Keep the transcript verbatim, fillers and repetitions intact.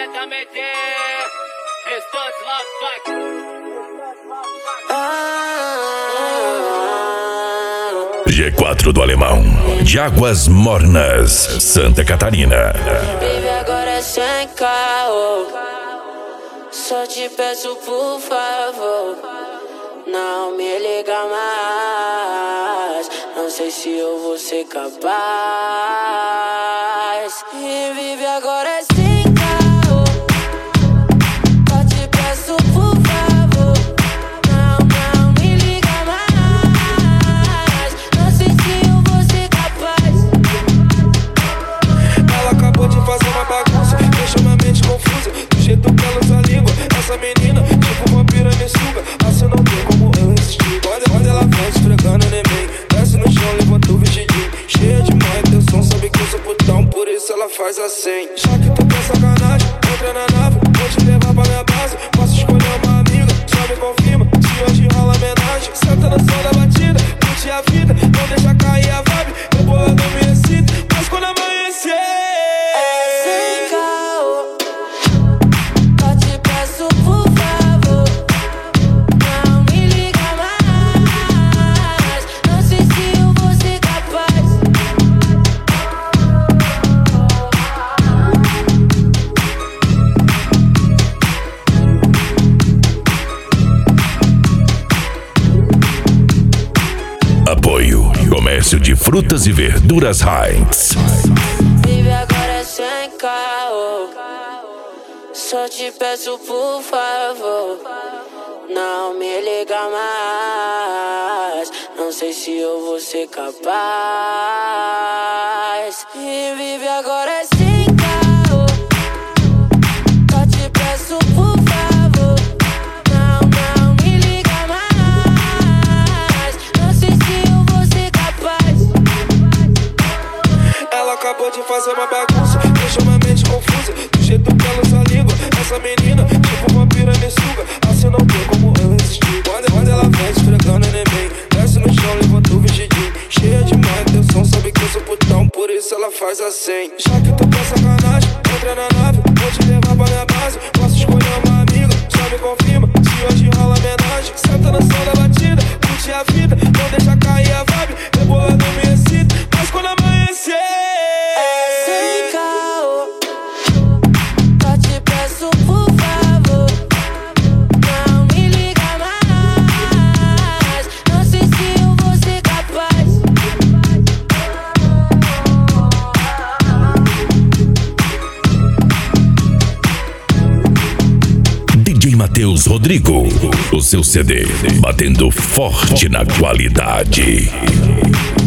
diretamente. Restante Love Fuck. G quatro do Alemão, de Águas Mornas, Santa Catarina. Baby, agora é sem carro. Só te peço por favor, não me liga mais. Não sei se eu vou ser capaz. E vive agora é sem carro. Só te peço por favor, não, não me liga mais. Não sei se eu vou ser capaz. Ela acabou de fazer uma bagunça, deixou minha mente confusa. Do jeito que ela usa a língua, essa menina tipo vampira me suga. Assim não tem como eu resistir. Quando, quando ela vem esfregando em mim, desce no chão, levanta o vestidinho. Cheia de má intenção, sabe que eu sou putão, por isso ela faz assim. Já que tu quer sacanagem, entra na nave, vou te levar pra minha base. Posso escolher uma amiga, só me confirma se hoje rola homenagem. Senta no som da batida, curte a vida, não deixa cair a vibe. Rebolando me excita, mas quando amanhecer Sem caô, só te peço por favor, não me liga mais. Não sei se eu vou ser capaz. Apoio Comércio de Frutas e Verduras Heinz. Vive agora é sem caô. Só te peço por favor, não me liga mais. Não sei se eu vou ser capaz. E vive agora é sem caô. Só te peço por favor, não, não me liga mais. Não sei se eu vou ser capaz. ela acabou de fazer uma bagunça, deixou minha mente confusa. Do jeito que ela usa a língua, essa menina tipo vampira me suga. Assim não tem como eu resistir. Quando, quando ela vem esfregando em mim, desce no chão, levanta o vestidinho. Cheia de má intenção, sabe que eu sou putão, por isso ela faz assim. Já que tu quer sacanagem, entra na nave, vou te levar pra minha base. Posso escolher uma amiga, só me confirma se hoje rola homenagem. Senta no som da batida, curte a vida, não deixa cair a vibe. Rebolando me excita, mas quando amanhecer Sem caô, só te peço por favor, não me liga mais. Não sei se eu vou ser capaz. D J Matheus Rodrigo, o seu C D batendo forte na qualidade.